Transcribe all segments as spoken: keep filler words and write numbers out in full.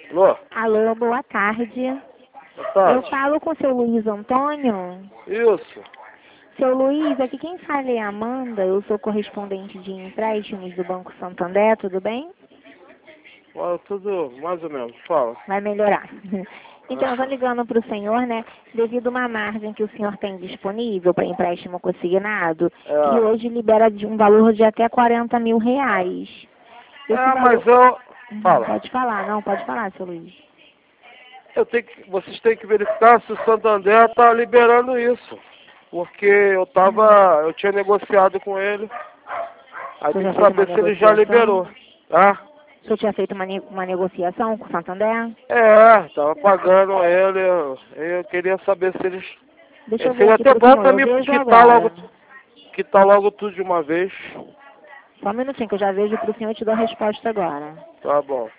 Alô? Alô, boa tarde. Boa tarde. Eu falo com o seu Luiz Antônio. Isso. Seu Luiz, aqui quem fala é a Amanda. Eu sou correspondente de empréstimos do Banco Santander, tudo bem? Fala tudo mais ou menos. Fala. Vai melhorar. Então, eu estou ligando para o senhor, né, devido a uma margem que o senhor tem disponível para empréstimo consignado, É. que hoje libera de um valor de até quarenta mil reais. Esse É, valor... mas eu... Fala. Pode falar, não, pode falar, seu Luiz. Eu tenho que... Vocês têm que verificar se o Santander está liberando isso. Porque eu tava... Eu tinha negociado com ele. Aí Você tem já que fez uma saber se ele já negociação? liberou. Tá? O senhor tinha feito uma, ne uma negociação com o Santander? É, tava pagando ele. Eu, eu queria saber se eles... Deixa eu ver Seria aqui até pro bom senhor, pra eu mim vejo quitar logo... agora. Quitar logo tudo de uma vez. Só um minutinho que eu já vejo pro senhor e te dou a resposta agora. Tá bom.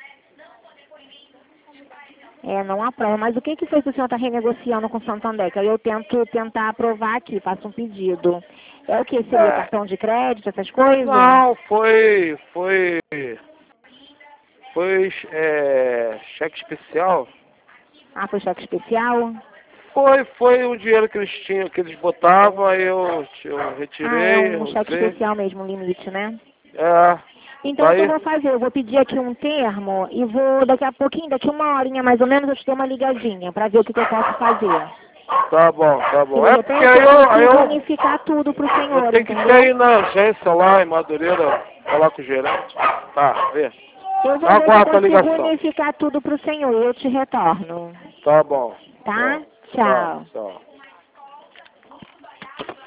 É, não aprova. Mas o que que foi que o senhor está renegociando com o Santander? Que aí eu tento tentar aprovar aqui, faço um pedido. É o que? Seria É. cartão de crédito, essas coisas? Não, foi... Foi... Foi é, cheque especial. Ah, foi cheque especial? Foi, foi o dinheiro que eles tinham, que eles botavam, aí eu, eu retirei. Ah, é um eu cheque sei. especial mesmo, um limite, né? É. Então o que eu Aí, vou fazer? Eu vou pedir aqui um termo e vou daqui a pouquinho, daqui uma horinha mais ou menos, eu te dou uma ligadinha para ver o que, que eu posso fazer. tá bom, tá Que bom. de É porque repente aí eu eu, aí consigo eu, unificar tudo pro eu senhor, tenho que entendeu? ter ir na agência lá em Madureira, falar com o gerente. Tá, vê. Eu vou ver se eu Aguarda a consigo ligação. unificar tudo pro senhor e eu te retorno. Tá bom. Tá? Tchau, Tchau. tchau.